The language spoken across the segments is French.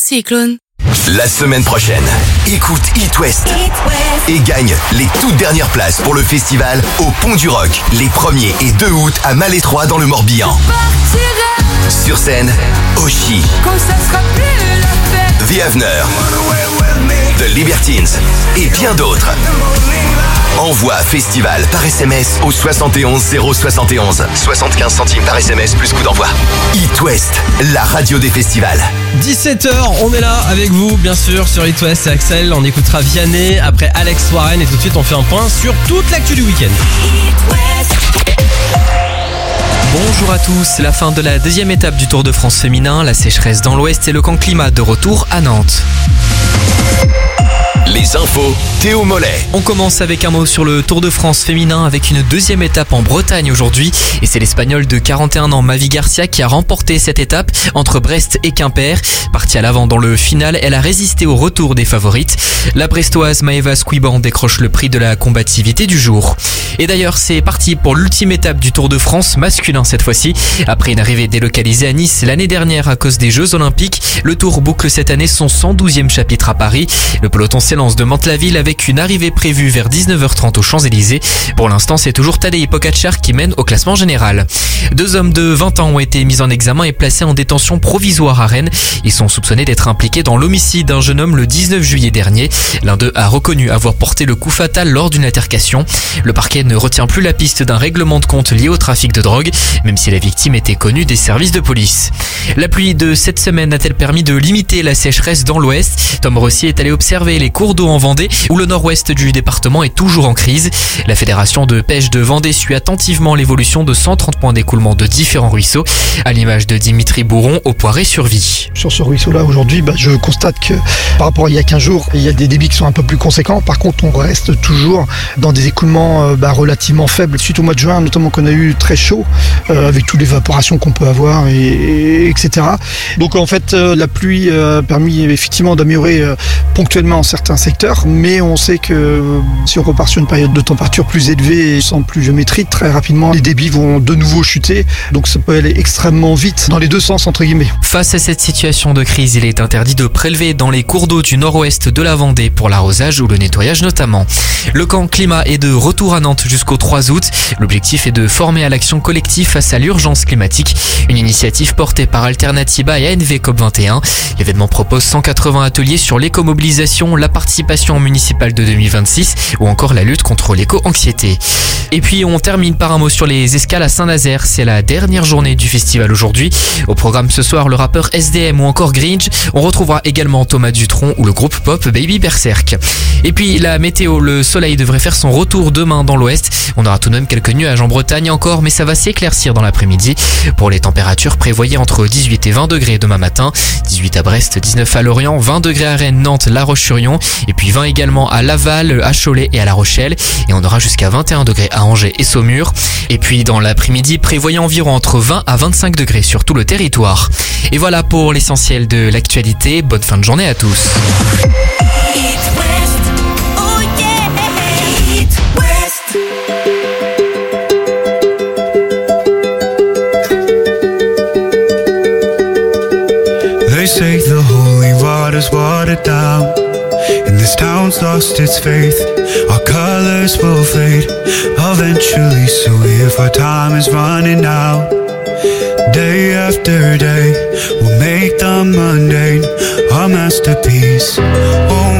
Cyclone. La semaine prochaine, écoute It West et gagne les toutes dernières places pour le festival au Pont du Rock, les 1er et 2 août à Malétroit dans le Morbihan. Sur scène, Oshi, The Avener, The Libertines et bien d'autres. Envoie festival par SMS au 71 071. 75 centimes par SMS plus coût d'envoi. It West, la radio des festivals. 17h, on est là avec vous, bien sûr, sur It West et Axel. On écoutera Vianney, après Alex Warren, et tout de suite on fait un point sur toute l'actu du week-end. Bonjour à tous, c'est la fin de la deuxième étape du Tour de France féminin, la sécheresse dans l'Ouest et le camp climat de retour à Nantes. Les infos, Théo Mollet. On commence avec un mot sur le Tour de France féminin avec une deuxième étape en Bretagne aujourd'hui. Et c'est l'Espagnole de 41 ans, Mavi Garcia, qui a remporté cette étape entre Brest et Quimper. Partie à l'avant dans le final, elle a résisté au retour des favorites. La Brestoise Maëva Squiban décroche le prix de la combativité du jour. Et d'ailleurs, c'est parti pour l'ultime étape du Tour de France masculin cette fois-ci. Après une arrivée délocalisée à Nice l'année dernière à cause des Jeux Olympiques, le Tour boucle cette année son 112e chapitre à Paris. Le peloton s'élance de Mantes-la-Ville avec une arrivée prévue vers 19h30 aux Champs-Élysées. Pour l'instant, c'est toujours Tadej Pogačar qui mène au classement général. 2 hommes de 20 ans ont été mis en examen et placés en détention provisoire à Rennes. Ils sont soupçonnés d'être impliqués dans l'homicide d'un jeune homme le 19 juillet dernier. L'un d'eux a reconnu avoir porté le coup fatal lors d'une altercation. Le parquet ne retient plus la piste d'un règlement de compte lié au trafic de drogue, même si la victime était connue des services de police. La pluie de cette semaine a-t-elle permis de limiter la sécheresse dans l'Ouest ? Tom Rossi est allé observer les cours d'eau en Vendée, où le nord-ouest du département est toujours en crise. La fédération de pêche de Vendée suit attentivement l'évolution de 130 points d'écoulement de différents ruisseaux, à l'image de Dimitri Bourron au Poiré-sur-Vie. Sur ce ruisseau-là, aujourd'hui, je constate que par rapport à il y a 15 jours, il y a des débits qui sont un peu plus conséquents. Par contre, on reste toujours dans des écoulements relativement faibles. Suite au mois de juin, notamment qu'on a eu très chaud, avec toute l'évaporation qu'on peut avoir, etc. Donc en fait, la pluie a permis effectivement d'améliorer ponctuellement certains secteurs, mais on sait que si on repart sur une période de température plus élevée et sans pluviométrie, très rapidement les débits vont de nouveau chuter, donc ça peut aller extrêmement vite dans les deux sens entre guillemets. Face à cette situation de crise, il est interdit de prélever dans les cours d'eau du nord-ouest de la Vendée pour l'arrosage ou le nettoyage notamment. Le camp climat est de retour à Nantes jusqu'au 3 août. L'objectif est de former à l'action collective face à l'urgence climatique, une initiative portée par Alternatiba et ANV COP21. L'événement propose 180 ateliers sur l'écomobilisation, la participation municipale de 2026 ou encore la lutte contre l'éco-anxiété. Et puis on termine par un mot sur les escales à Saint-Nazaire. C'est la dernière journée du festival aujourd'hui. Au programme ce soir, le rappeur SDM ou encore Grinch. On retrouvera également Thomas Dutronc ou le groupe pop Baby Berserk. Et puis la météo, le soleil devrait faire son retour demain dans l'ouest. On aura tout de même quelques nuages en Bretagne encore, mais ça va s'éclaircir dans l'après-midi. Pour les températures, prévoyez entre 18 et 20 degrés demain matin. 18 à Brest, 19 à Lorient, 20 degrés à Rennes, Nantes, La Roche-sur-Yon. Et puis 20 également à Laval, à Cholet et à La Rochelle. Et on aura jusqu'à 21 degrés à Angers et Saumur. Et puis dans l'après-midi, prévoyez environ entre 20 à 25 degrés sur tout le territoire. Et voilà pour l'essentiel de l'actualité. Bonne fin de journée à tous. They say the holy water's watered down, and this town's lost its faith. Our colors will fade eventually, so if our time is running out, day after day, we'll make the mundane our masterpiece. Oh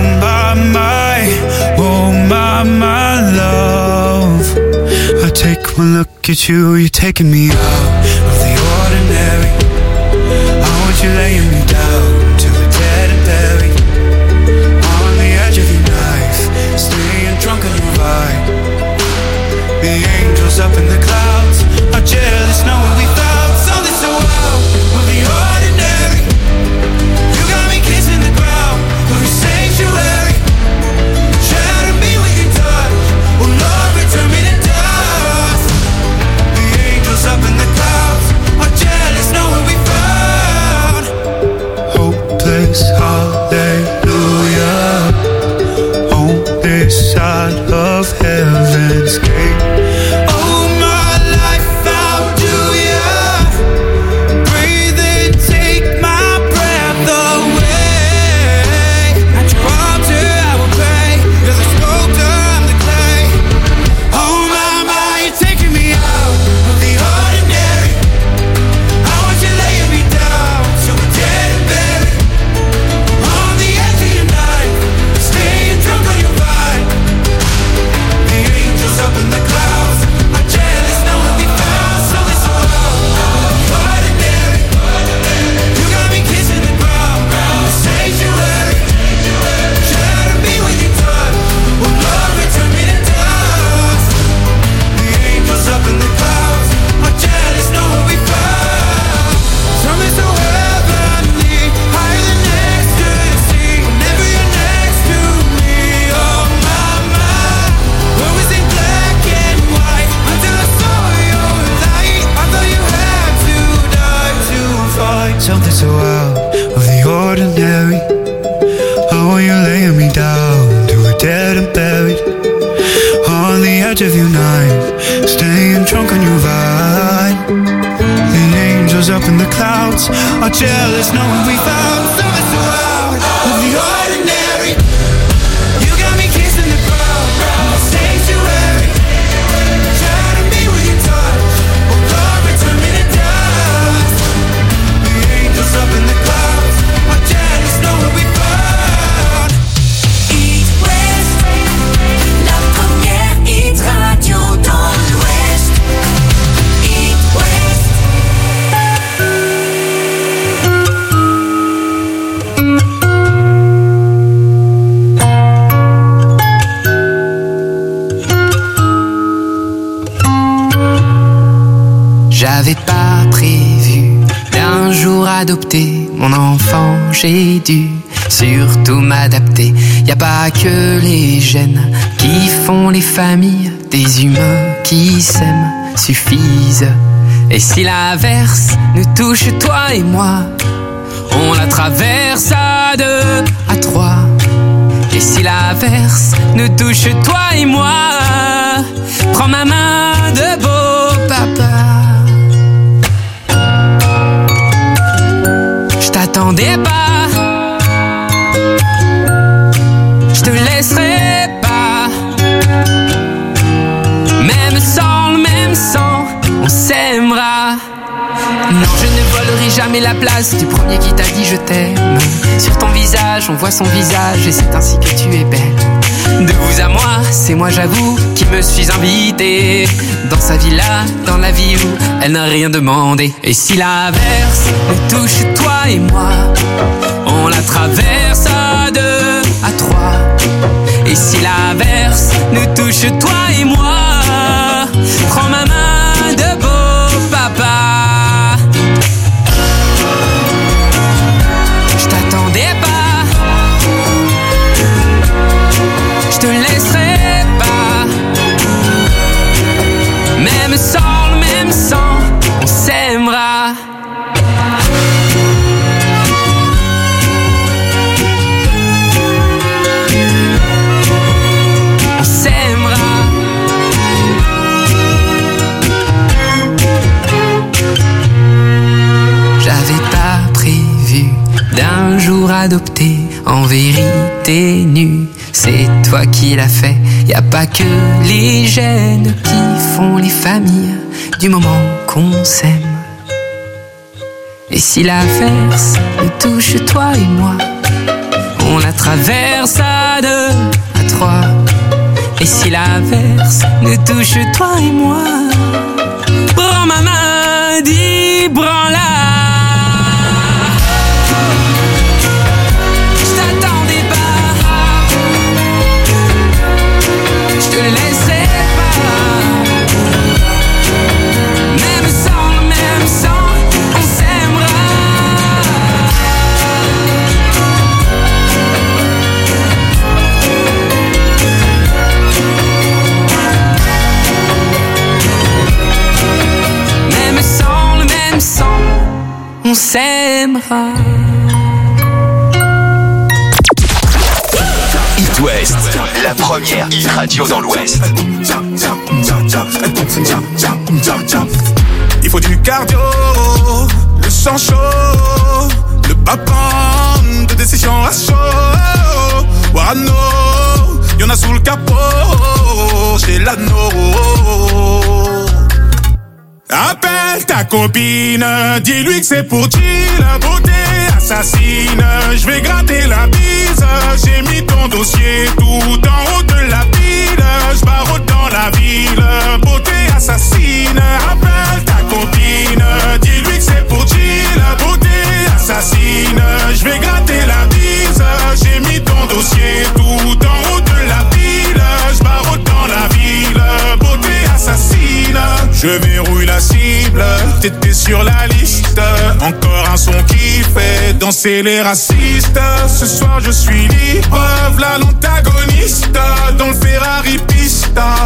my love, I take one look at you, you're taking me out of the ordinary. I want you laying me down till we're dead and buried, on the edge of your knife, staying drunk on your ride. The angels up in the clouds are jealous knowing we found something so wild. We're the ordinary. You got me kissing the ground, we're a sanctuary. Shatter me with your touch, oh Lord, return me to dust. The angels up in the clouds are jealous knowing we found so out of the ordinary. How are you laying me down to a dead and buried? On the edge of your night, staying drunk on your vine. The angels up in the clouds are jealous knowing we found something so out of the ordinary. You got me kissing the ground in the sanctuary. Trying to be with your touch, oh Lord, return me to dust. The angels up in the clouds are jealous knowing we found. East West, la première hit radio dans l'Ouest. East West. J'avais pas prévu d'un jour adopter mon enfant, j'ai dû surtout m'adapter. Y a pas que les gènes qui font les familles, des humains qui s'aiment suffisent. Et si l'averse nous touche toi et moi, on la traverse à 2, à 3. Et si l'averse nous touche toi et moi, prends ma main de beau papa. Je t'attendais pas, je te laisserai pas. Même sans le même sang, on s'aimera. Non, je ne volerai jamais la place du premier qui t'a dit je t'aime. Sur ton visage, on voit son visage et c'est ainsi que tu es belle. De vous à moi, c'est moi j'avoue qui me suis invité dans sa villa, dans la vie où elle n'a rien demandé. Et si l'averse nous touche toi et moi, on la traverse à 2, à 3. Et si l'averse nous touche toi et moi, prends ma main de beau papa. Je t'attendais pas, je te laisserai pas. Même sans le même sang, on s'aimera. On s'aimera. J'avais pas prévu d'un jour adopter en vérité nue. C'est toi qui l'as fait, y a pas que les gènes qui font les familles du moment qu'on s'aime. Et si l'averse nous touche toi et moi, on la traverse à 2, à 3. Et si l'averse nous touche toi et moi, prends ma main, dis prends-la. Je t'attendais pas, je te laisserai pas. Même sans le même sang, on s'aimera. Même sans le même sang, on s'aimera. It West, la première hit radio dans l'Ouest. Il faut du cardio, le sang chaud, le bapam de décision à chaud. Warano, y'en a sous le capot, j'ai l'anneau. Appelle ta copine, dis-lui que c'est pour chill, beauté assassine. Je vais gratter la bise, j'ai mis ton dossier tout en haut de la pile. Je barotte dans la ville, beauté assassine. Appelle ta copine, dis-lui que c'est pour chill, beauté assassine. Je vais gratter la bise, j'ai mis ton dossier tout en haut de la pile. Je barotte dans la ville, beauté assassine. Je verrouille la cible, t'étais sur la liste. Encore un son qui fait danser les racistes. Ce soir je suis libre, v'là l'antagoniste dans le Ferrari Pista.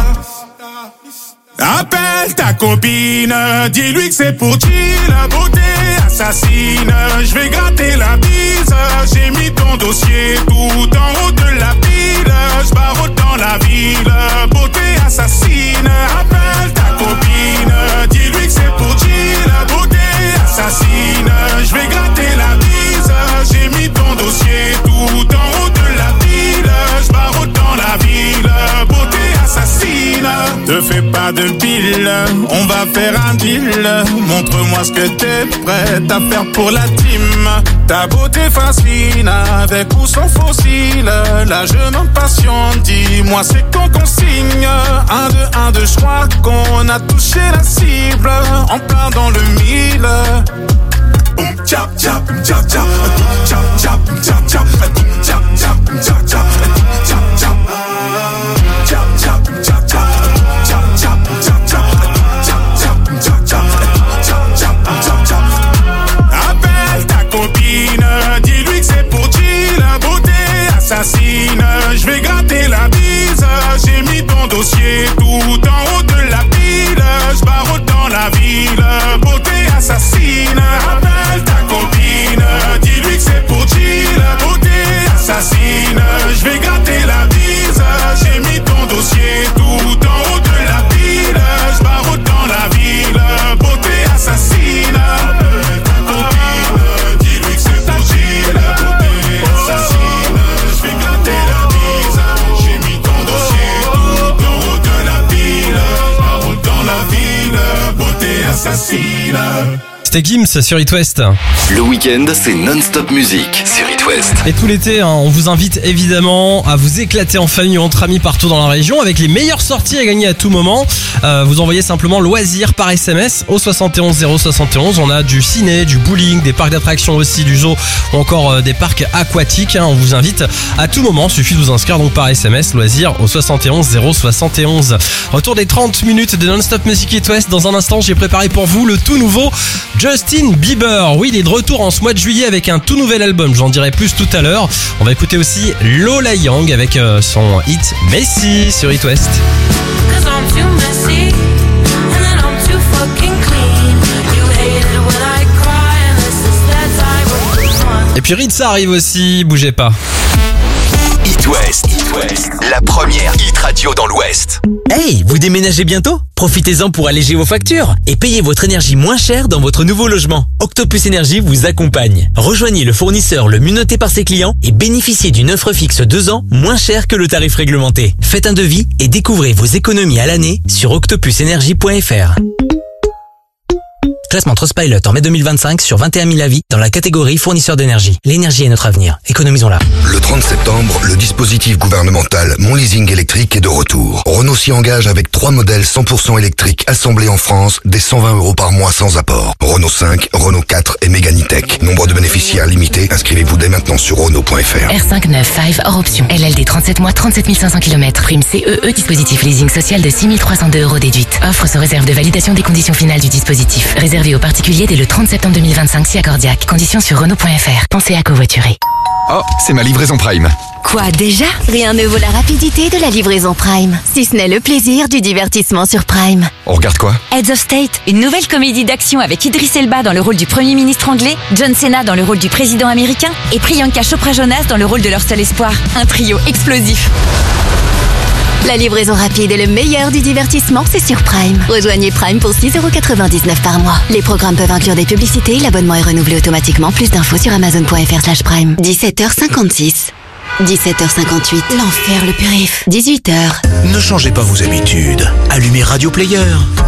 Appelle ta copine, dis-lui que c'est pour chill, beauté assassine. assassine. Je vais gratter la bise. J'ai mis ton dossier tout en haut de la pile. Je barre dans la ville. Beauté assassine. Appelle ta copine. Dis-lui que c'est pour Jill. Beauté assassine. Je vais gratter la bise. J'ai mis ton dossier tout en haut de la pile. Je barre dans la ville. Beauté assassine. Te fais pas de pile, on va faire un deal. Montre-moi ce que t'es prête à faire pour la team. Ta beauté fascine, avec ou sans fossile. Là je m'impatiente, dis-moi c'est quand qu'on signe. 1, 2, 1, 2, je crois qu'on a touché la cible. En plein dans le mille. Chap, chap, chap, chap, chap, chap, chap, chap, chap, chap, chap, chap, chap. Appelle ta copine, dis-lui que c'est pour Jill. Beauté assassine, je vais gratter la bise. J'ai mis ton dossier tout en haut de la pile. Je barre dans la ville. Beauté assassine. Appelle ta copine, dis-lui que c'est pour Jill. Beauté assassine, je vais gratter la bise. J'ai mis ton dossier tout en haut de la pile. Je barre dans la ville. Beauté assassine. Appelle ta copine, dis-lui que c'est pour Jill. Beauté assassine, je vais gratter la bise. J'ai mis ton dossier tout en haut de la pile. Je barre dans la ville. Beauté assassine. C'était Gims sur It West. Le week-end, c'est non-stop musique sur It West. Et tout l'été, on vous invite évidemment à vous éclater en famille ou entre amis partout dans la région avec les meilleures sorties à gagner à tout moment. Vous envoyez simplement loisirs par SMS au 71 071. On a du ciné, du bowling, des parcs d'attractions aussi, du zoo ou encore des parcs aquatiques. On vous invite à tout moment. Il suffit de vous inscrire donc par SMS loisirs au 71 071. Retour des 30 minutes de non-stop musique It West. Dans un instant, j'ai préparé pour vous le tout nouveau Justin Bieber. Oui, il est de retour en ce mois de juillet avec un tout nouvel album. J'en dirai plus tout à l'heure. On va écouter aussi Lola Young avec son hit Messi sur It West. Et puis Ritza arrive aussi, bougez pas. It West, la première hit radio dans l'Ouest. Hey, vous déménagez bientôt ? Profitez-en pour alléger vos factures et payez votre énergie moins cher dans votre nouveau logement. Octopus Énergie vous accompagne. Rejoignez le fournisseur le mieux noté par ses clients et bénéficiez d'une offre fixe 2 ans moins chère que le tarif réglementé. Faites un devis et découvrez vos économies à l'année sur octopusenergie.fr. Classement Trustpilot en mai 2025 sur 21 000 avis dans la catégorie fournisseur d'énergie. L'énergie est notre avenir. Économisons-la. Le 30 septembre, le dispositif gouvernemental Mon Leasing électrique est de retour. Renault s'y engage avec 3 modèles 100% électriques assemblés en France dès 120 € par mois sans apport. Renault 5, Renault 4 et Mégane E-Tech. Nombre de bénéficiaires limité. Inscrivez-vous dès maintenant sur Renault.fr. R5 9 5 hors option. LLD 37 mois 37 500 km. Prime CEE dispositif leasing social de 6 302 € déduite. Offre sous réserve de validation des conditions finales du dispositif. Réservé aux particuliers dès le 30 septembre 2025 si accordiaque. Conditions sur Renault.fr. Pensez à covoiturer. Oh, c'est ma livraison Prime. Quoi déjà ? Rien ne vaut la rapidité de la livraison Prime. Si ce n'est le plaisir du divertissement sur Prime. On regarde quoi ? Heads of State, une nouvelle comédie d'action avec Idris Elba dans le rôle du Premier ministre anglais, John Cena dans le rôle du président américain et Priyanka Chopra Jonas dans le rôle de leur seul espoir. Un trio explosif. La livraison rapide et le meilleur du divertissement, c'est sur Prime. Rejoignez Prime pour 6,99 € par mois. Les programmes peuvent inclure des publicités, l'abonnement est renouvelé automatiquement. Plus d'infos sur amazon.fr/prime. 17h56. 17h58. L'enfer le périph'. 18h. Ne changez pas vos habitudes. Allumez Radio Player.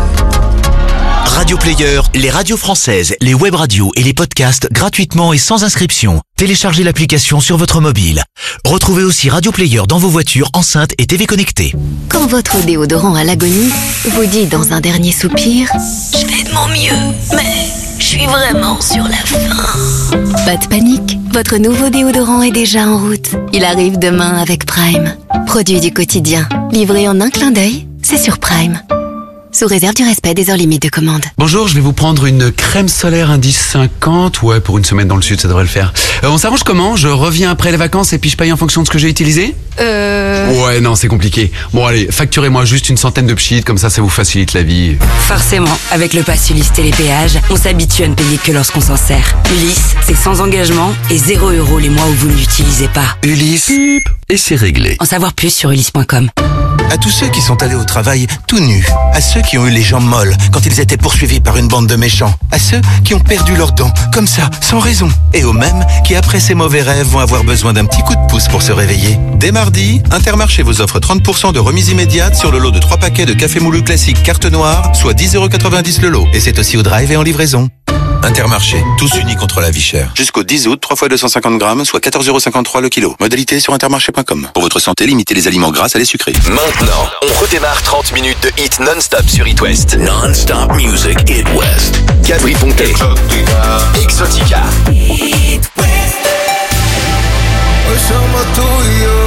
Radio Player, les radios françaises, les web radios et les podcasts gratuitement et sans inscription. Téléchargez l'application sur votre mobile. Retrouvez aussi Radio Player dans vos voitures, enceintes et TV connectées. Quand votre déodorant à l'agonie vous dit dans un dernier soupir « Je fais de mon mieux, mais je suis vraiment sur la fin ». Pas de panique, votre nouveau déodorant est déjà en route. Il arrive demain avec Prime. Produit du quotidien, livré en un clin d'œil, c'est sur Prime. Sous réserve du respect des heures limites de commande. Bonjour, je vais vous prendre une crème solaire indice 50. Ouais, pour une semaine dans le sud, ça devrait le faire. On s'arrange comment ? Je reviens après les vacances et puis je paye en fonction de ce que j'ai utilisé ? Ouais, non, c'est compliqué. Bon, allez, facturez-moi juste une centaine de pchites, comme ça vous facilite la vie. Forcément, avec le pass Ulysse Télépéage, on s'habitue à ne payer que lorsqu'on s'en sert. Ulysse, c'est sans engagement et 0 € les mois où vous ne l'utilisez pas. Ulysse, et c'est réglé. En savoir plus sur ulysse.com. À tous ceux qui sont allés au travail tout nus, à ceux qui ont eu les jambes molles quand ils étaient poursuivis par une bande de méchants, à ceux qui ont perdu leurs dents, comme ça, sans raison, et aux mêmes qui, après ces mauvais rêves, vont avoir besoin d'un petit coup de pouce pour se réveiller. Dès mardi, Intermarché vous offre 30% de remise immédiate sur le lot de 3 paquets de café moulu classique carte noire, soit 10,90 € le lot. Et c'est aussi au drive et en livraison. Intermarché, tous unis contre la vie chère. Jusqu'au 10 août, 3 fois 250 grammes, soit 14,53 € le kilo. Modalité sur intermarché.com. Pour votre santé, limitez les aliments gras à les sucrés. Maintenant, on redémarre 30 minutes de hit non-stop sur It West. Non-stop music It West. Gabri Ponte. Exotica. It West. Hoy somos tú y yo.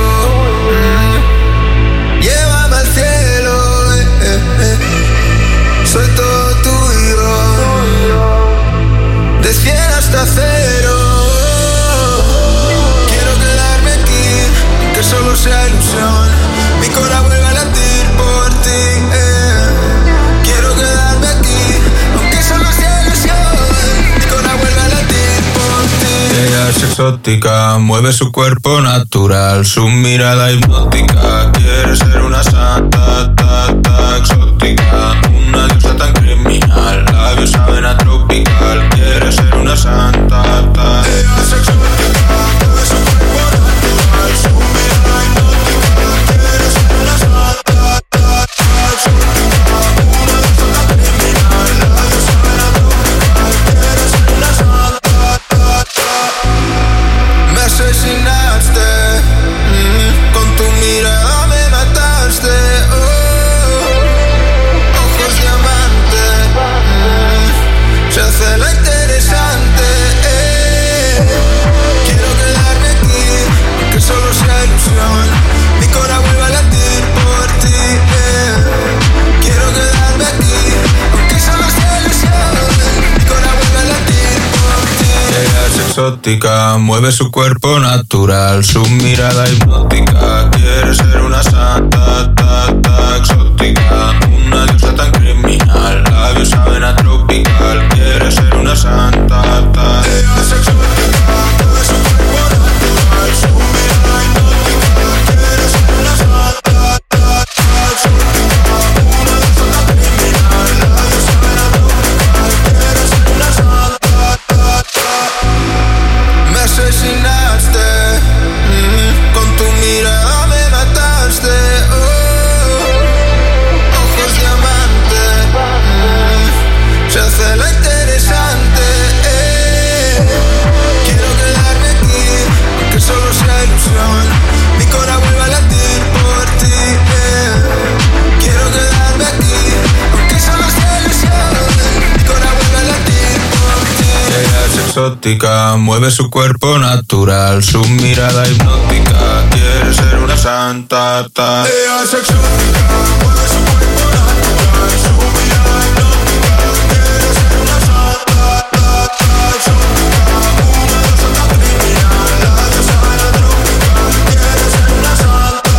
Llévame al cielo. Soy todo tuyo. De 100 hasta 0. Quiero quedarme aquí, que solo sea ilusión. Mi corazón vuelve a latir por ti. Quiero quedarme aquí, aunque solo sea ilusión. Mi corazón vuelve a latir por ti. Ella es exótica, mueve su cuerpo natural, su mirada hipnótica. Quiere ser una santa, exótica, una diosa tan criminal. Labios saben a tropical. Quiere ser una santa, ella es exótica, mueve su cuerpo natural, su mirada hipnótica. Quiere ser una santa, exótica, una diosa tan criminal. Labios saben a tropical. Quiere ser una santa. Me asesinaste, con tu mirada me mataste. Ojos diamante, se hace la interesante. Quiero quedarme aquí, que solo sea ilusión. Mi corazón vuelve a latir por ti. Quiero quedarme aquí, aunque solo sea ilusión. Mi corazón vuelve a latir por ti. Ella es exótica, mueve su cuerpo natural, su mirada hipnótica. Quiere ser una santa, exótica, una diosa tan criminal. Labios saben a tropical. Quiere ser una santa, ella es exótica, mueve su cuerpo natural, su mirada hipnótica. Quiere ser una santa, exótica, una diosa tan criminal. Labios saben a tropical. Quiere ser una santa. Me asesinaste, con tu mirada me mataste. Ojos diamante, se hace la interesante. Quiero quedarme aquí, aunque solo sea ilusión. Mi corazón vuelve a latir por ti. Quiero quedarme aquí, aunque solo sea ilusión. Mi corazón vuelve a latir por ti. Ella es exótica, mueve su cuerpo natural, su mirada hipnótica. Quiere ser una santa. Ella es exótica, mueve su cuerpo natural, su mirada hipnótica. Quiere ser una santa, exótica, una diosa tan criminal. La diosa de la tropical. Quiere ser una santa.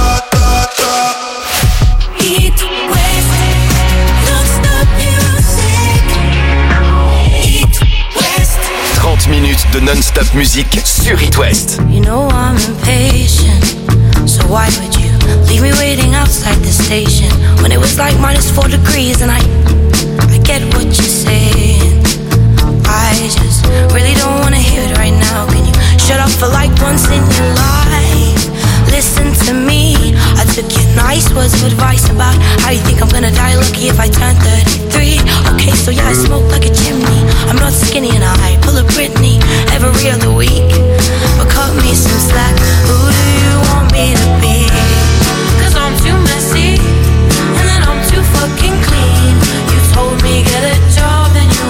It West. Non-stop music. It West. 30 minutes de non-stop musique sur It West. You know I'm impatient, so why would you leave me waiting outside the station when it was like -4 degrees? And I get what you're saying. I just really don't wanna hear it right now. Can you shut up for like once in your life? Listen to me. I took your nice words of advice about how you think I'm gonna die lucky if I turn 33. Okay, so yeah, I smoke like a chimney. I'm not skinny and I pull a Britney every other week. But cut me some slack. Who do you want me to be? 'Cause I'm too messy and then I'm too fucking clean. You told me get a job and you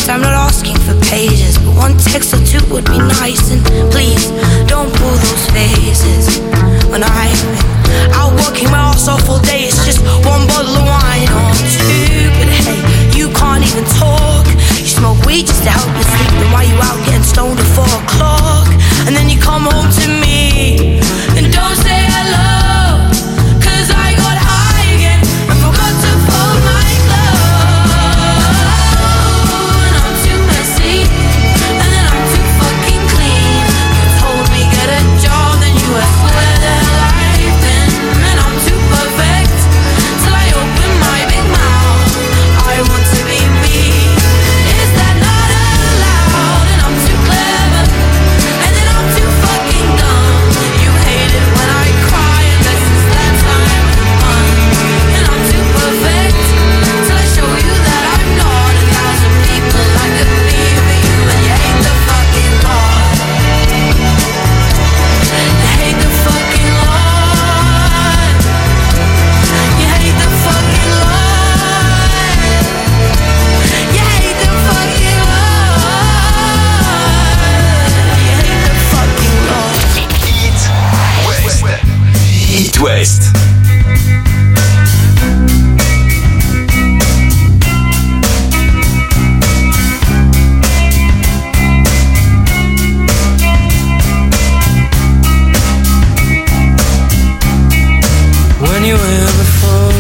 promise I'm not asking for pages, but one text or two would be nice. And please, don't pull those faces when I've been out working my ass off all day. It's just one bottle of wine or two, but hey, you can't even talk. You smoke weed just to help you sleep, then why you out getting stoned at 4 o'clock? And then you come home to me and don't say hello, 'cause I got high again and forgot to fold my clothes. And I'm too messy, and then I'm too fucking clean. You told me get a job, then you asked where the life been. And I'm too perfect till I open my big mouth. I want to be me. Is that not allowed? And I'm too clever, and then I'm too fucking dumb. You hate it when I cry, and this is that time of month. And I'm too perfect till I show you that I'm not. 1,000 people I could be for you, and you hate the fucking God. You hate the fucking Lord. You hate the fucking Lord. You hate the fucking Lord. You hate the fucking Lord. It West. When you were here before,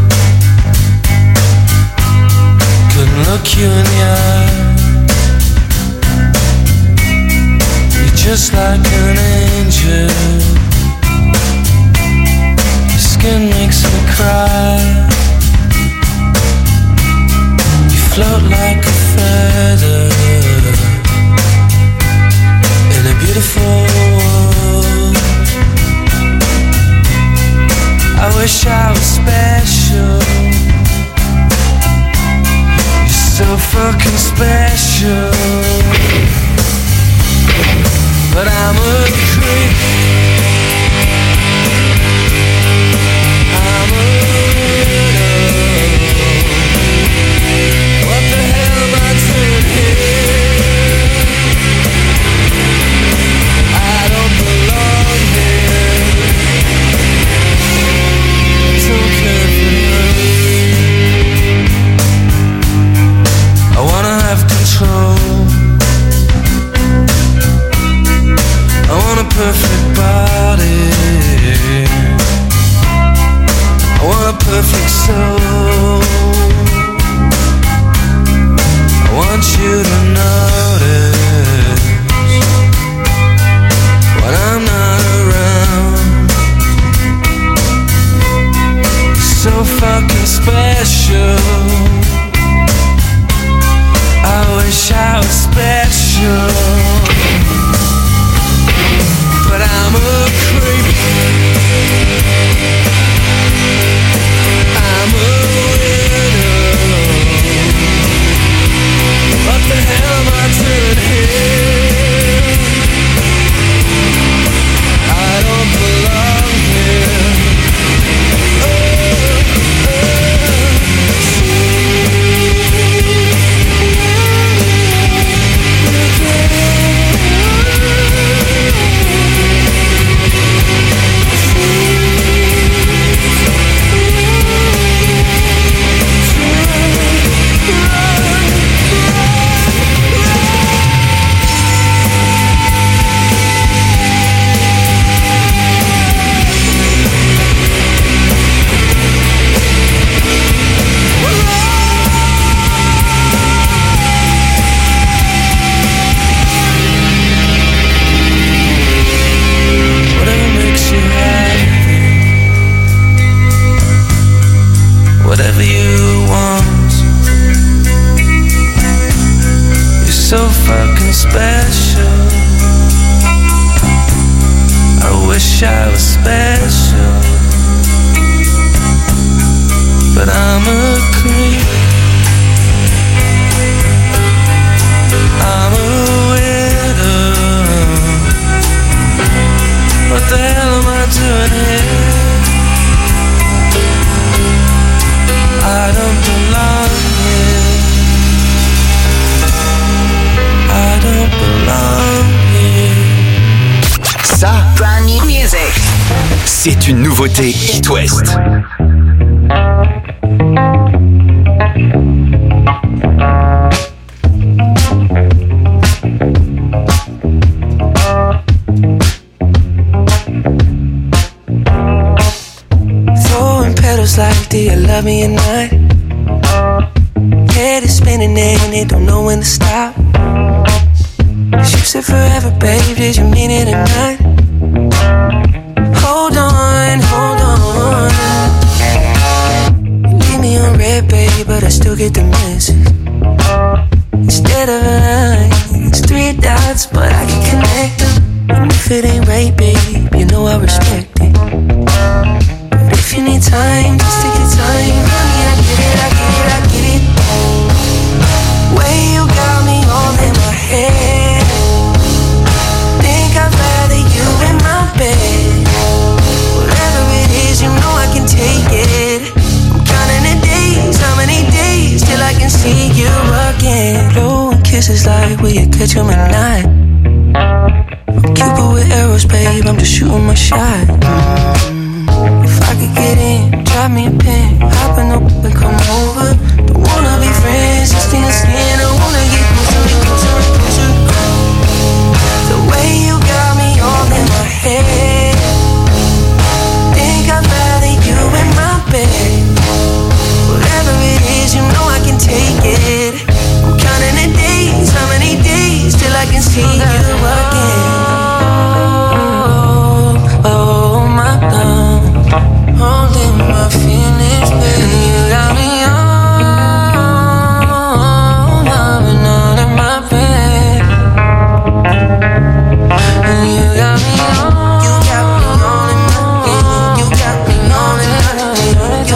couldn't look you in the eye. You're just like an angel. Your skin makes me cry. You float like a feather in a beautiful world. I wish I was special. You're so fucking special. But I'm a creep. I'm a weirdo. What the hell am I doing here? I don't belong here. Don't care for you. I wanna have control. I want a perfect body. I want a perfect soul. I want you to notice when I'm not around. So fucking special. I wish I was special, but I'm a creep. I'm a weirdo. What the hell am I doing here? I don't belong here. Whatever makes you happy, whatever you want. You're so fucking special. I wish I was special, but I'm a creep. I'm a weirdo. What the hell am I doing here? I don't belong here. C'est une nouveauté It West. Throwing petals like, do you love me or not? Head is spinning and it don't know when to stop. You said forever, babe, did you mean it or not? Hold on, hold on. Leave me on red, babe, but I still get the message. Instead of a line, it's 3 dots, but I can connect them. And if it ain't right, babe, you know I respect it. But if you need time, just take your time. Honey, I get it, I get it, I get it. Way you got me all in my head. Think I'd rather you in my bed. Whatever it is, you know I can take it. I'm counting the days, how many days till I can see you again. Blowing kisses like, will you catch 'em or not? I'm Cupid with arrows, babe, I'm just shooting my shot. If I could get in, drop me a pin, hop in the and come over. Don't wanna be friends, just in the skin, I wanna get closer. The way you got me all in my head. Think I'd rather you in my bed. Whatever it is, you know I can take it. I'm counting the days, how many days till I can see you again. Oh my God, holding my feelings, baby. You got me all in my bed. And you got me all, you got me all in my bed. You got me all in my bed.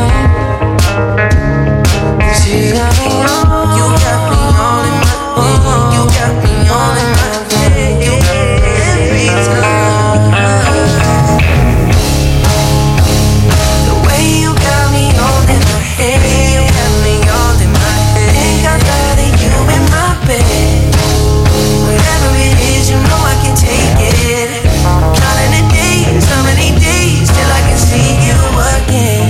You got me all, you got me all in my bed. You got me all in my bed. Every time. The way you got me all in my head. You got me all in my head. Think I'd rather you in my bed. Whatever it is, you know I can take it. Counting the days, how many days till I can see you again.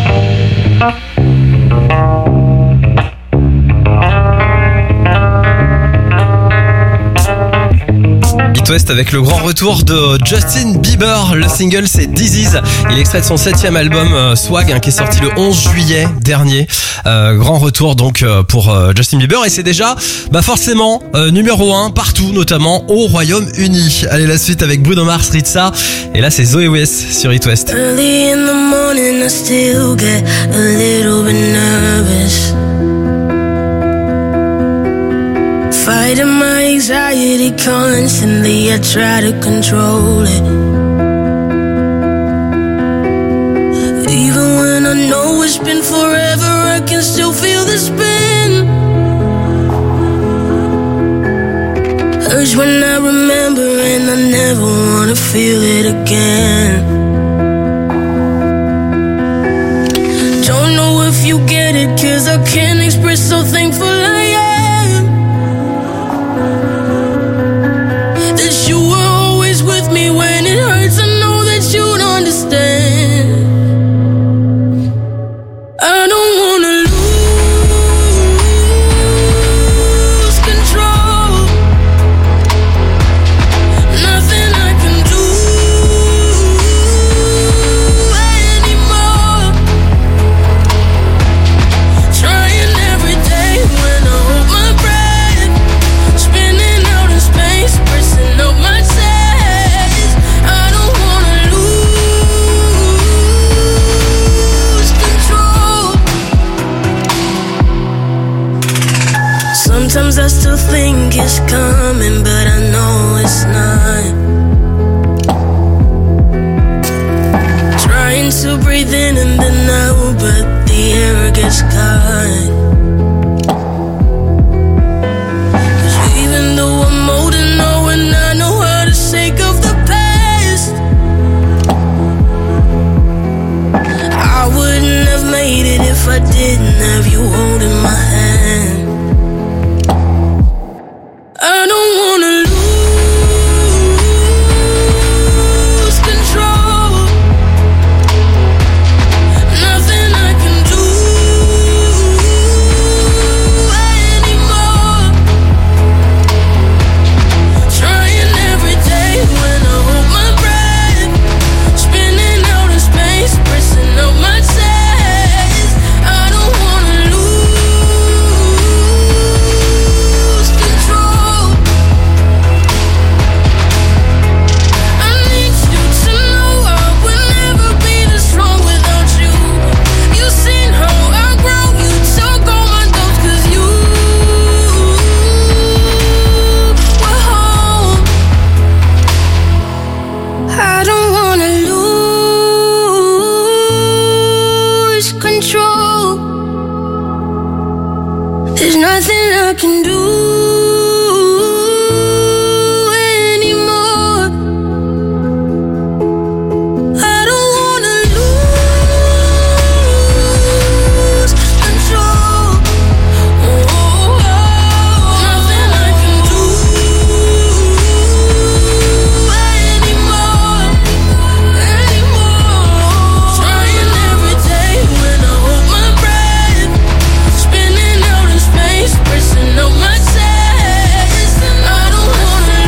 It West avec le grand retour de Justin Bieber. Le single c'est Disease. Il est extrait de son 7e album Swag qui est sorti le 11 juillet dernier. Grand retour donc pour Justin Bieber et c'est déjà forcément numéro 1 partout, notamment au Royaume-Uni. Allez, la suite avec Bruno Mars, Ritza. Et là c'est Zoé West sur It West. Early in the morning, I still get a little bit nervous. Fighting my anxiety constantly, I try to control it. Even when I know it's been forever, I can still feel the spin. Urge when I remember and I never wanna feel it again. Don't know if you get it, 'cause I can't express so thankful I am. That you were always with me when it hurts, I know that you'd understand. I don't wanna lose control. Nothing I can do anymore. Trying every day when I hold my breath. Spinning out in space, pressing up my chest. I don't wanna lose control. Sometimes I still think it's coming, but I know it's not. Trying to breathe in and then out, but the air gets caught. 'Cause even though I'm old and know and I know how to shake off the past, I wouldn't have made it if I didn't have you holding my hand. I don't wanna lose control. There's nothing I can do anymore. I don't wanna lose control. Nothing I can do anymore. Trying every day when I hold my breath, spinning out in space, pressing on my chest. I don't wanna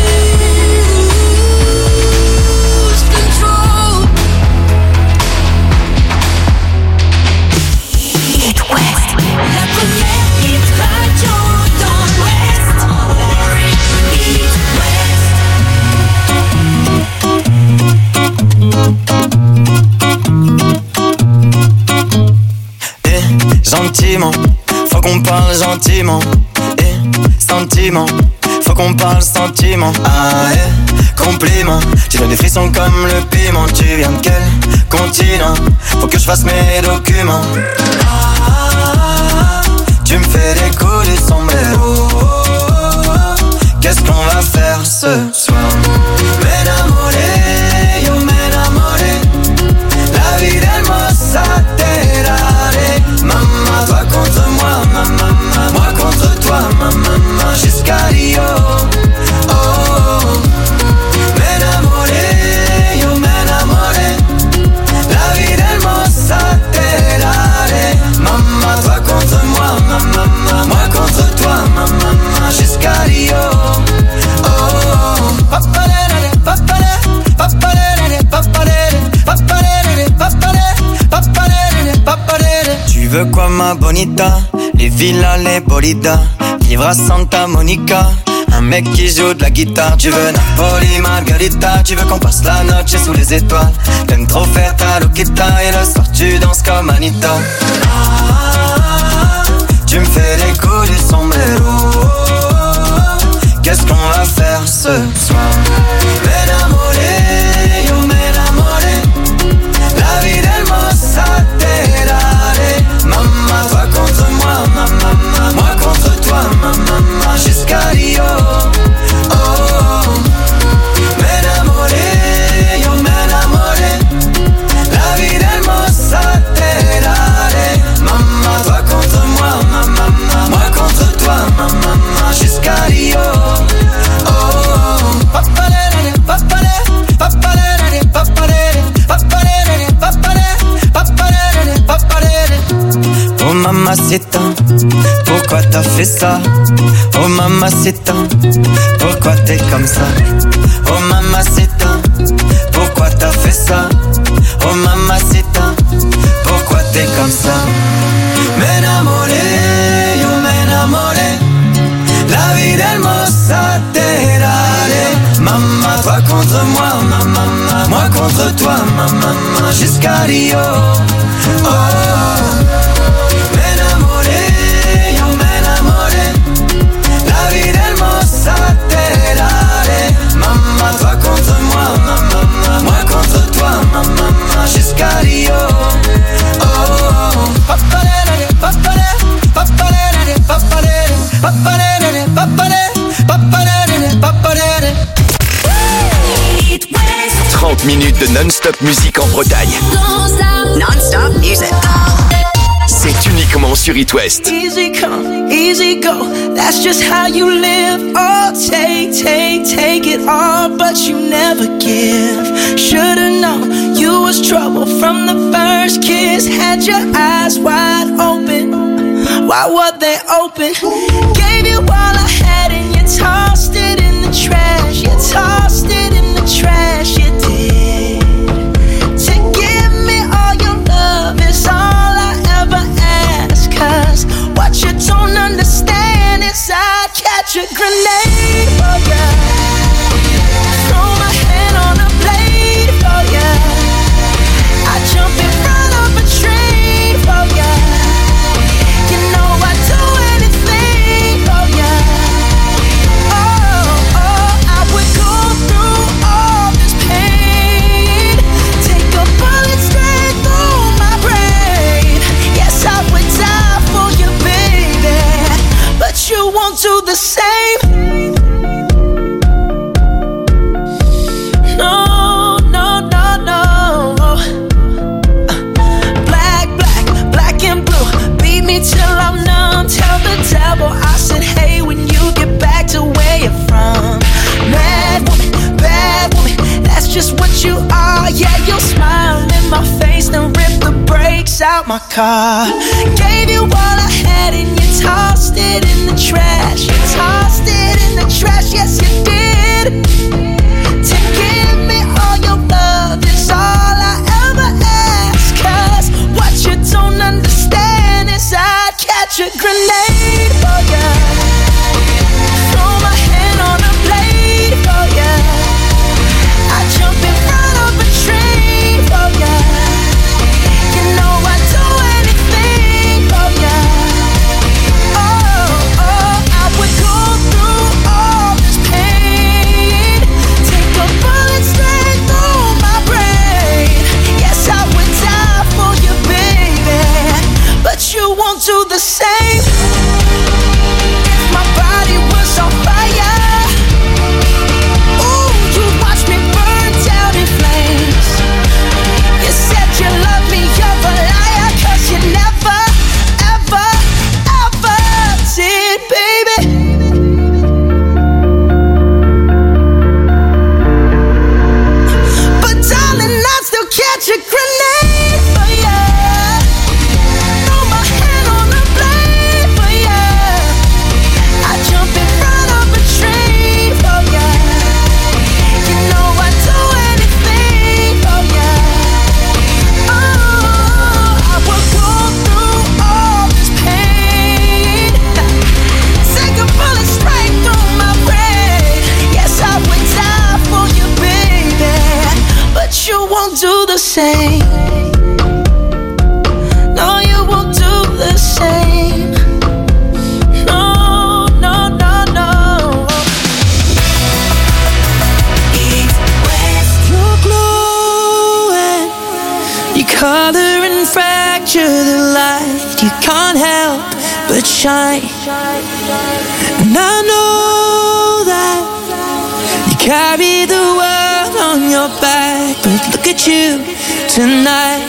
lose control. Hit West, la première hit radio dans l'Ouest. Hit Gentiment, faut qu'on parle gentiment. Sentiment, faut qu'on parle sentiment. Compliment, tu donnes des frissons comme le piment. Tu viens de quel continent? Faut que je fasse mes documents. Tu me fais des coups du sombrero. Qu'est-ce qu'on va faire ce soir? M'enamoré, yo m'enamoré. La vie hermosa te daré. Maman, toi contre moi, maman, moi contre toi, maman, jusqu'à Rio. Oh, m'enamoré, yo m'enamoré. La vie hermosa te daré. Maman, toi contre moi, maman, moi contre toi, maman, jusqu'à Rio. Oh, papalere, papalere, papalere, papalere, papalere, papalere, papalere, papalere. Tu veux quoi ma bonita? Les villas, les bolidas, vivre à Santa Monica, un mec qui joue de la guitare. Tu veux Napoli, Margarita, tu veux qu'on passe la noche sous les étoiles. T'aimes trop faire ta loquita et le soir tu danses comme Anita. Tu me fais des coups du sombrero. Qu'est-ce qu'on va faire ce soir? M'enamoré, yo m'enamoré. La vie hermosa te daré. Maman, toi contre moi, maman, moi contre toi, maman, jusqu'à Rio. Oh, m'enamoré, yo m'enamoré. La vie hermosa te daré. Maman, toi contre moi, maman, moi contre toi, maman, jusqu'à Rio. Oh, papalere, papalere, papalere, papalere, papalere, papalere, papalere, papalere. Oh mamacita, pourquoi t'as fait ça? Oh mamacita, pourquoi t'es comme ça? Oh mamacita, pourquoi t'as fait ça? Oh mamacita, pourquoi t'es comme ça? M'enamoré, yo m'enamoré. La vie hermosa te daré. Maman, toi contre moi, maman, moi contre toi, maman, jusqu'à Rio. Oh, m'enamoré, yo m'enamoré. La vie hermosa te daré. Maman, toi contre moi, maman, moi contre toi, maman, jusqu'à Rio. Oh, papalere, papalere, papalere, papalere, papalere, papalere, papalere, papalere. 30 minutes de non-stop musique en Bretagne. Non-stop music. C'est uniquement sur It West. Easy come, easy go. That's just how you live. Oh, take it all, but you never give. Should've known you was trouble from the first kiss. Had your eyes wide open. Why were they open? Gave you all I had and you tossed it in the trash. You tossed it in the trash. You did. To give me all your love is all I ever ask. 'Cause what you don't understand is I'd catch a grenade for ya. Throw my hand on a blade for ya. I jump in front of a train for ya. You know I'd do anything for ya. Oh, I would go through won't do the same. No, no, no, no. Black and blue. Beat me till I'm numb. Tell the devil I said, hey, when you get back to where you're from. Mad woman, bad woman, that's just what you are. Yeah, you'll smile in my face, then rip the brakes out my car. Gave you all I had and you tossed it in the trash. You tossed it in the trash, yes you did. To give me all your love is all I ever ask. 'Cause what you don't understand is I'd catch a grenade for ya. Throw my hand on a blade for ya. I'd jump in front of a train for ya. You know I'd do anything for ya. Oh, I would go through all this pain. Take a bullet straight through my brain. Yes, I would die for you, baby, but you won't do the same. If my body was on fire, ooh, you'd watch me burn down in flames. You said you love me, you're a liar, 'cause you never, ever, ever did, baby. But darling, I'd still catch a grenade for ya. Throw my hand on a blade for ya. I'd jump in front of a train for ya. You know I'd do anything for ya. Oh, I would go through all this pain. Take a bullet straight through my brain. Yes, I would die for you, baby, but you won't do the same. No, you won't do the same. No, no, no, no. East, west, you're glowing. You color and fracture the light. You can't help but shine. And I know that you carry the world on your back, but look at you tonight.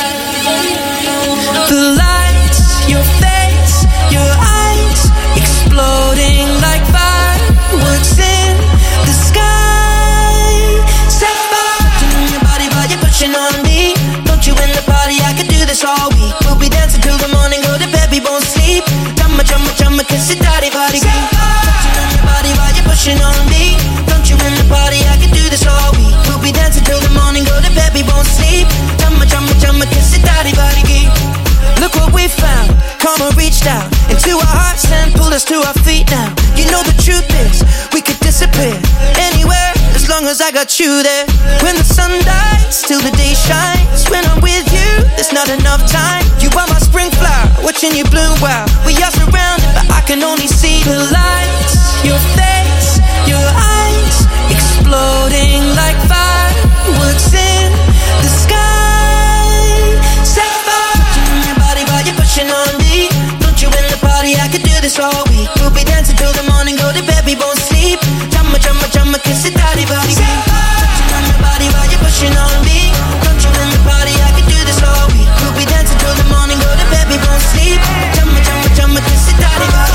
The lights, your face, your eyes, exploding like fireworks in the sky. Set fire to your body while you're pushing on me. Don't you in the party, I could do this all week. We'll be dancing till the morning, go to bed, we won't sleep. Chumma, chumma, chumma, kiss it, daddy, body. Touching on your body while you're pushing on me. Don't you in the party, I could do this all week. We'll be dancing till the morning, go to bed, we won't sleep. Chumma, chumma, chumma, kiss it, daddy, body. Look what we found, karma reached out into our hearts and pulled us to our feet now. You know the truth is, we could disappear anywhere as long as I got you there. When the sun dies, till the day shines. When I'm with you, there's not enough time. You are my spring flower, watching you bloom wild. We are surrounded, but I can only see the lights. Your face, your eyes, exploding like fireworks in the sky. Set fire to your body while you're pushing on me. Don't you in the party, I could do this all week. We'll be dancing till the morning, go to bed, we won't sleep. Chumma, chumma, chumma, kiss it, daddy, body. Touching on your body while you're pushing on me. Don't you in the party, I could do this all week. We'll be dancing till the morning, go to bed, we won't sleep. Chumma, chumma, chumma, kiss it, daddy, body.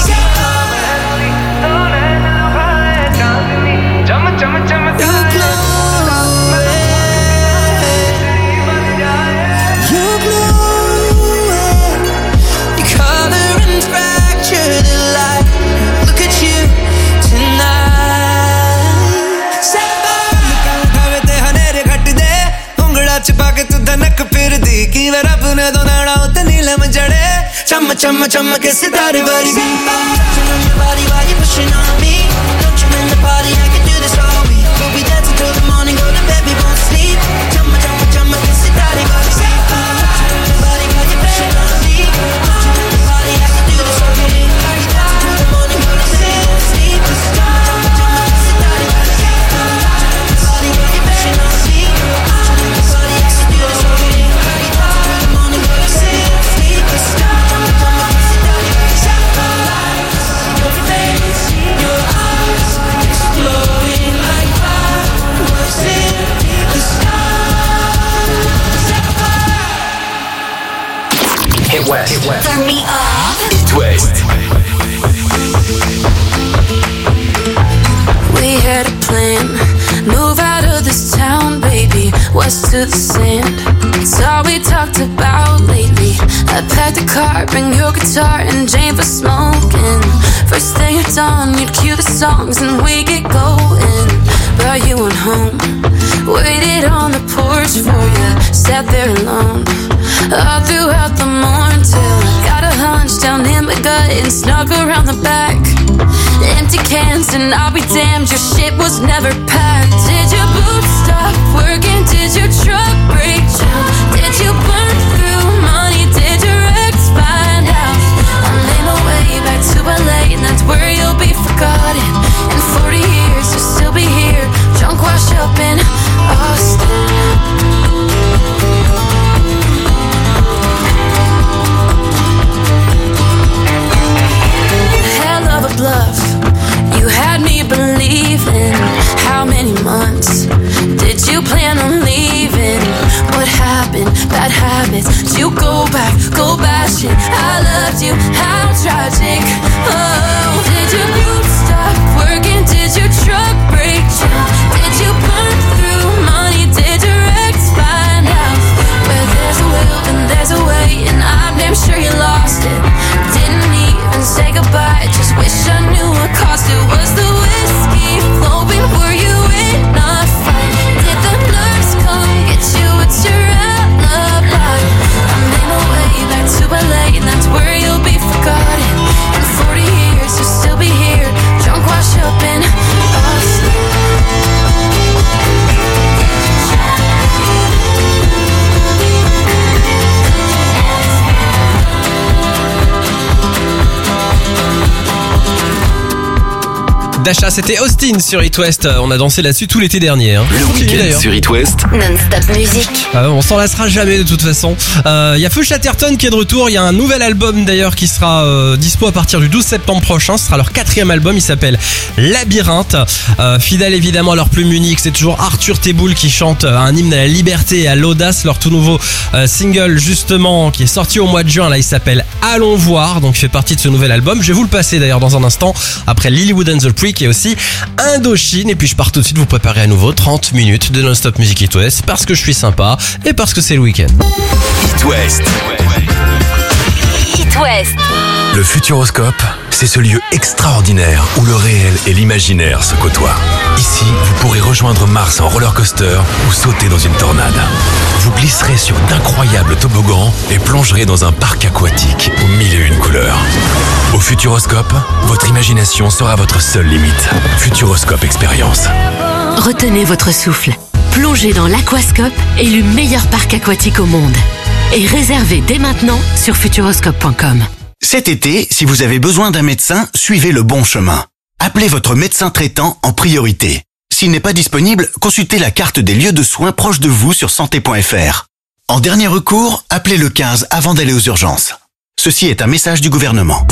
You're glowing. You color and fracture the light. Look at you tonight. Set fire. छिपा के तू धनक फिर दी की वे रब ने दो नैना उते नीलम जड़े चम चम चम के सितारे वर्गी body while you're pushing on me. Don't you in the party, I can do this all week. We'll be dancing till the morning, go to bed, we won't sleep. Chum chum के सितारे वर्गी body while you're pushing on me. Don't you in the party, I can do this all week. We'll be dancing till the morning, go to bed, we won't sleep. Chum के सितारे वर्गी body while you're pushing on me. Face Turn me up. It West. We had a plan, move out of this town, baby, west to the sand. It's all we talked about lately. I packed the car, bring your guitar and Jane for smoking. First thing at dawn, you'd cue the songs and we get going. Brought you on home, waited on the porch for you, sat there alone all throughout the morning till I got a hunch down in my gut and snuck around the back. Empty cans and I'll be damned, your shit was never packed. Did your boots stop working? Did your truck break down? Did you burn through money? Did your ex find out? I made my way back to LA and that's where you'll be forgotten. In 40 years you'll still be here, drunk washed up in Austin. Bluff. You had me believing. How many months did you plan on leaving? What happened? Bad habits. Did you go back, go bashing? I loved you. How tragic. Oh, did your boots stop working? Did your truck break down? Did you burn through money? Did your ex find out? Where there's a will and there's a way, and I'm damn sure you lost it. Didn't even say goodbye, just wish I knew what caused it. Was the whiskey flowing? Were you in a fight? Did the nurse come get you? It's your alibi. I made my way back to LA and that's where you'll be forgotten. In 40 years you'll still be here, drunk washed up in Austin. Dasha, c'était Austin sur It West. On a dansé là-dessus tout l'été dernier. Le week-end sur It West. Non-stop musique. On s'en lassera jamais de toute façon. Y a Feu Chatterton qui est de retour. Il y a un nouvel album d'ailleurs qui sera dispo à partir du 12 septembre prochain. Ce sera leur 4e album. Il s'appelle Labyrinthe. Fidèle évidemment à leur plume unique, c'est toujours Arthur Teboul qui chante un hymne à la liberté et à l'audace. Leur tout nouveau single justement qui est sorti au mois de juin. Là, il s'appelle Allons voir. Donc il fait partie de ce nouvel album. Je vais vous le passer d'ailleurs dans un instant après Lilywood and the Prick et aussi Indochine. Et puis je pars tout de suite vous préparer à nouveau 30 minutes de non-stop musique It West parce que je suis sympa et parce que c'est le week-end. It West. It West. Le Futuroscope, c'est ce lieu extraordinaire où le réel et l'imaginaire se côtoient. Ici, vous pourrez rejoindre Mars en roller coaster ou sauter dans une tornade. Vous glisserez sur d'incroyables toboggans et plongerez dans un parc aquatique aux 1001 couleurs. Au Futuroscope, votre imagination sera votre seule limite. Futuroscope Expérience. Retenez votre souffle. Plongez dans l'Aquascope, élu meilleur parc aquatique au monde. Et réservez dès maintenant sur futuroscope.com. Cet été, si vous avez besoin d'un médecin, suivez le bon chemin. Appelez votre médecin traitant en priorité. S'il n'est pas disponible, consultez la carte des lieux de soins proches de vous sur santé.fr. En dernier recours, appelez le 15 avant d'aller aux urgences. Ceci est un message du gouvernement.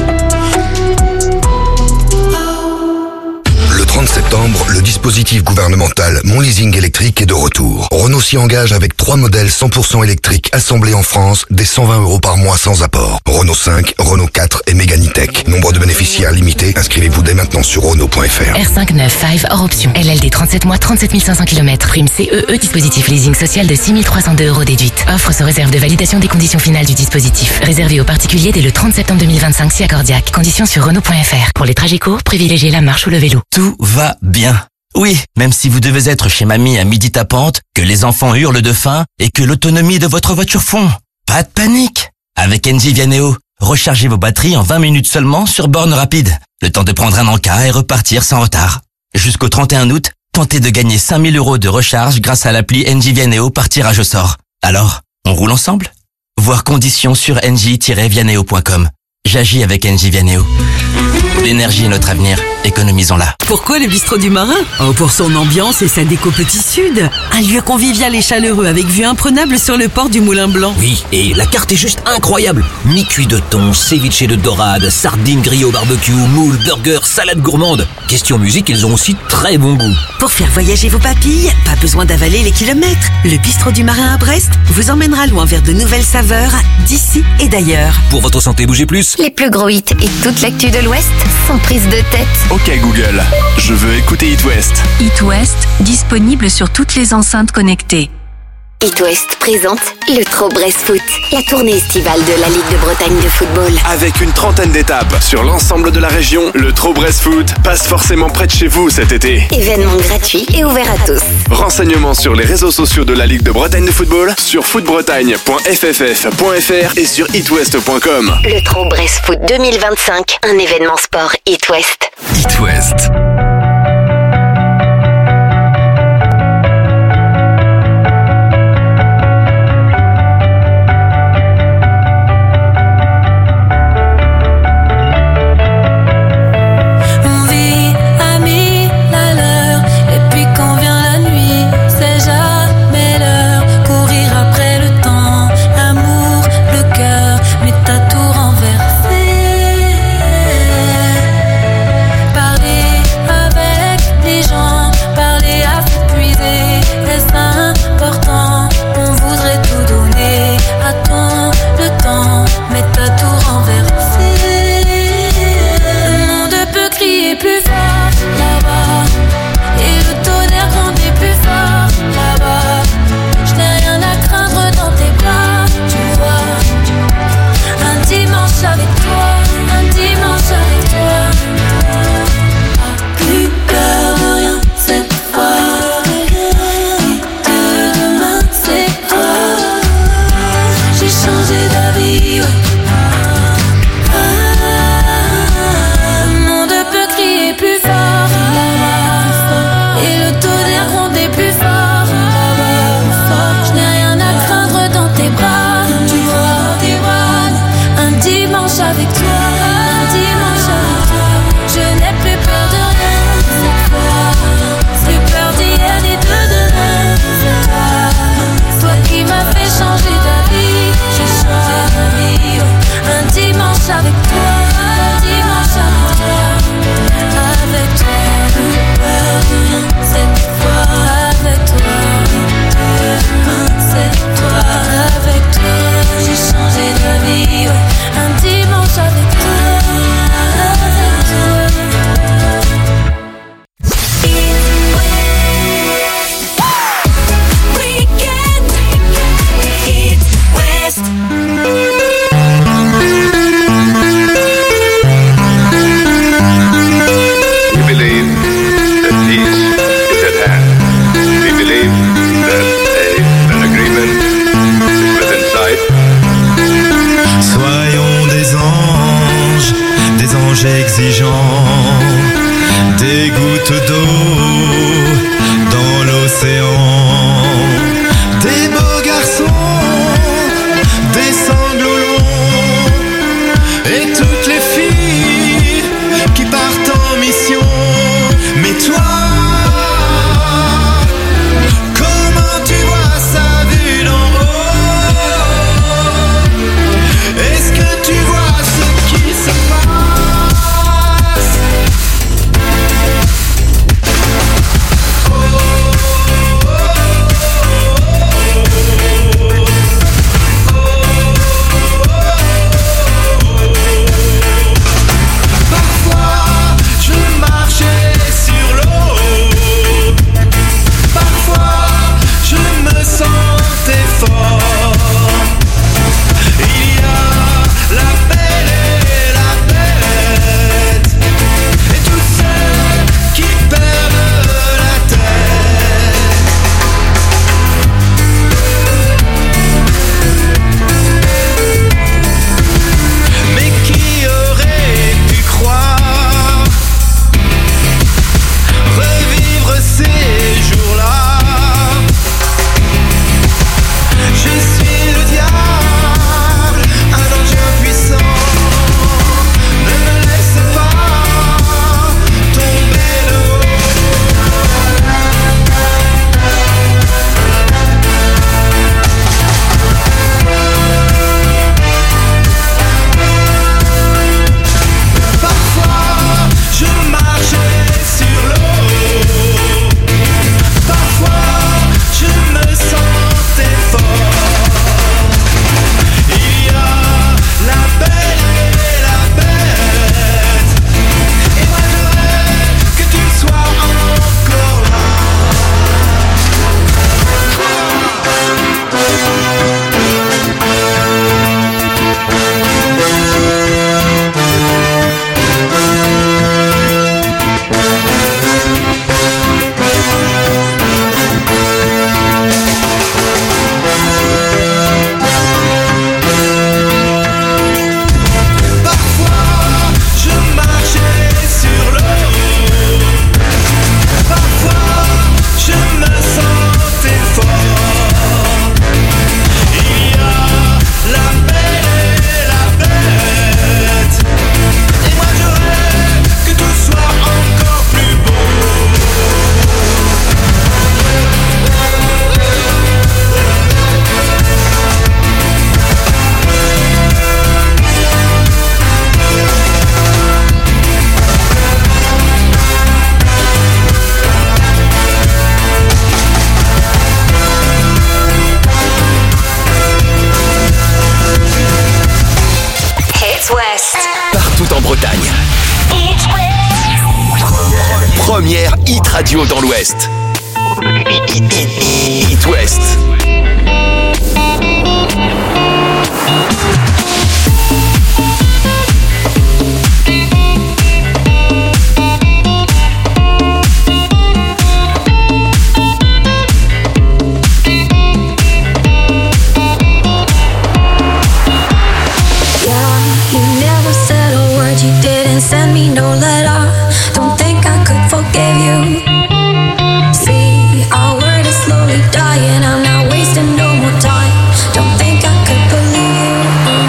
Le 30 septembre, le dispositif gouvernemental Mon Leasing électrique est de retour. Renault s'y engage avec 3 modèles 100% électriques assemblés en France dès 120 € par mois sans apport. Renault 5, Renault 4 et Mégane E-Tech. Nombre de bénéficiaires limité. Inscrivez-vous dès maintenant sur Renault.fr. R5 9 5 hors option. LLD 37 mois 37 500 km. Prime CEE dispositif leasing social de 6 302 € déduite. Offre sous réserve de validation des conditions finales du dispositif. Réservé aux particuliers dès le 30 septembre 2025 si accordiaque. Conditions sur Renault.fr. Pour les trajets courts, privilégiez la marche ou le vélo. Tout va bien. Oui, même si vous devez être chez mamie à midi tapante, que les enfants hurlent de faim et que l'autonomie de votre voiture fond. Pas de panique. Avec NJ Vianeo, rechargez vos batteries en 20 minutes seulement sur borne rapide. Le temps de prendre un encas et repartir sans retard. Jusqu'au 31 août, tentez de gagner 5 000 € de recharge grâce à l'appli NJ Vianeo par tirage au sort. Alors, on roule ensemble? Voir conditions sur nj-vianeo.com. J'agis avec NJ Vianeo. L'énergie est notre avenir. économisons-la. Pourquoi le bistrot du Marin ? Pour son ambiance et sa déco Petit Sud. Un lieu convivial et chaleureux avec vue imprenable sur le port du Moulin Blanc. Oui, et la carte est juste incroyable. Mi-cuit de thon, ceviche de dorade, sardines grillées au barbecue, moules, burgers, salade gourmande. Question musique, ils ont aussi très bon goût. Pour faire voyager vos papilles, pas besoin d'avaler les kilomètres. Le bistrot du Marin à Brest vous emmènera loin vers de nouvelles saveurs d'ici et d'ailleurs. Pour votre santé, bougez plus. Les plus gros hits et toute l'actu de l'Ouest sans prise de tête. Ok Google, je veux écouter It West. It West, disponible sur toutes les enceintes connectées. It West présente le Trop Brest Foot, la tournée estivale de la Ligue de Bretagne de football. Avec une trentaine d'étapes sur l'ensemble de la région, le Trop Brest Foot passe forcément près de chez vous cet été. Événement gratuit et ouvert à tous. Renseignements sur les réseaux sociaux de la Ligue de Bretagne de football, sur footbretagne.fff.fr et sur itwest.com. Le Trop Brest Foot 2025, un événement sport It West. It West. première hit radio dans l'Ouest. Hit West. You didn't send me no letter. Don't think I could forgive you. See, our word is slowly dying. I'm not wasting no more time. Don't think I could believe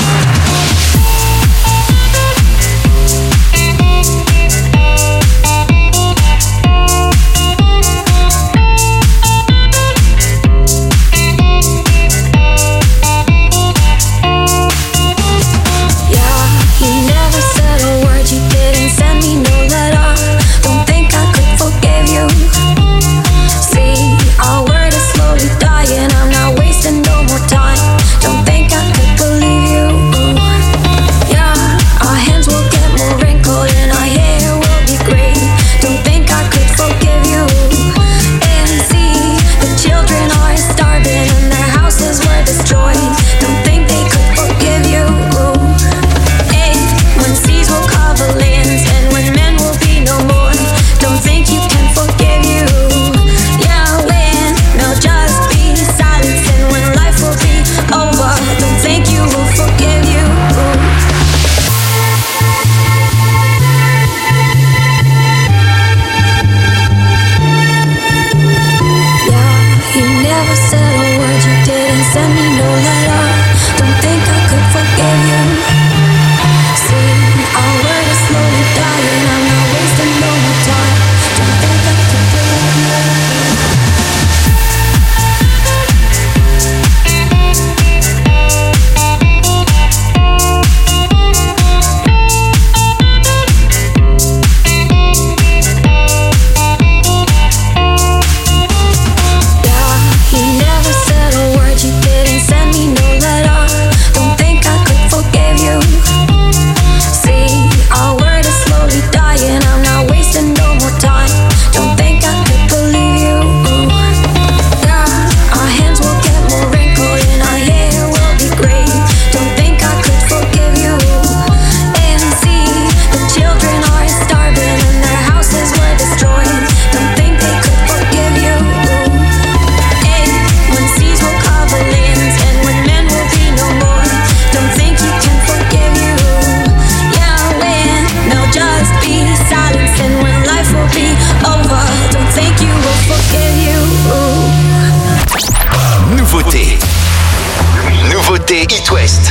Hit West.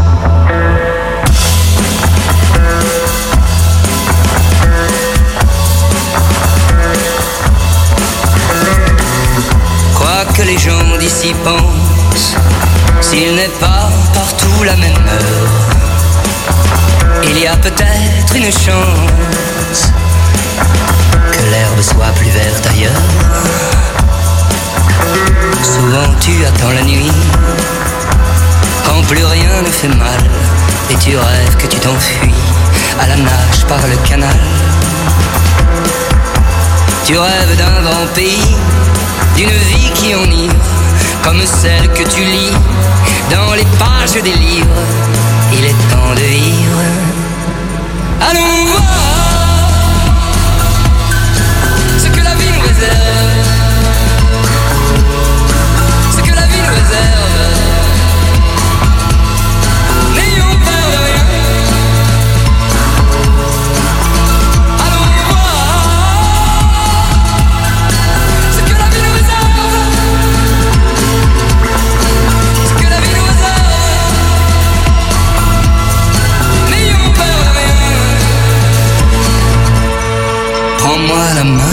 Quoi que les gens d'ici pensent, s'il n'est pas partout la même heure, il y a peut-être une chance que l'herbe soit plus verte ailleurs. Souvent tu attends la nuit, quand plus rien ne fait mal, et tu rêves que tu t'enfuis à la nage par le canal. Tu rêves d'un grand pays, d'une vie qui enivre, comme celle que tu lis dans les pages des livres. Il est temps de vivre. Allons voir ce que la vie nous réserve, ce que la vie nous réserve. N'ayons peur de rien. Allons voir ce que la vie nous réserve, ce que la vie nous réserve. N'ayons peur de rien. Prends-moi la main.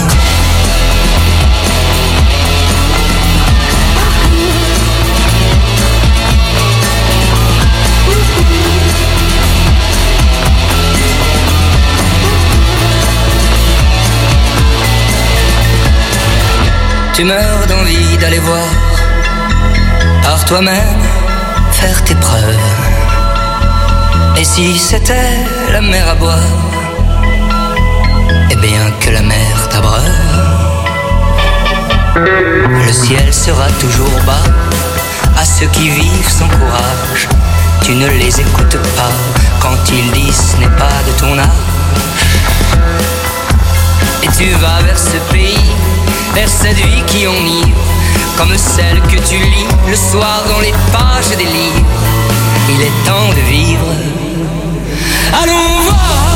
Tu meurs d'envie d'aller voir par toi-même, faire tes preuves. Et si c'était la mer à boire, eh bien que la mer t'abreuve. Le ciel sera toujours bas à ceux qui vivent sans courage. Tu ne les écoutes pas quand ils disent ce n'est pas de ton âge. Et tu vas vers ce pays, vers cette vie qui enivre, comme celle que tu lis le soir dans les pages des livres. Il est temps de vivre. Allons voir.